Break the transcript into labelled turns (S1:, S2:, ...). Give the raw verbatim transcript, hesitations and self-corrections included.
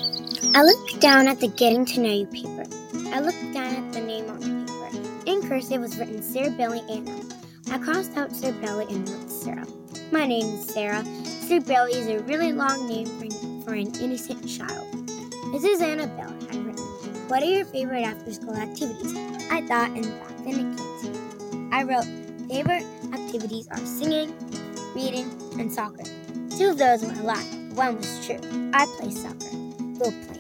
S1: I looked down at the Getting to Know You paper. I looked down at the name on the paper. In cursive was written Sarah Bailey Anna. I crossed out Sarah Bailey and wrote Sarah. My name is Sarah. Sarah Bailey is a really long name for, for an innocent child. This is Annabelle. I written. What are your favorite after-school activities? I thought and thought, then it came to me. I wrote, favorite activities are singing, reading, and soccer. Two of those were a lie. One was true. I play soccer. We'll play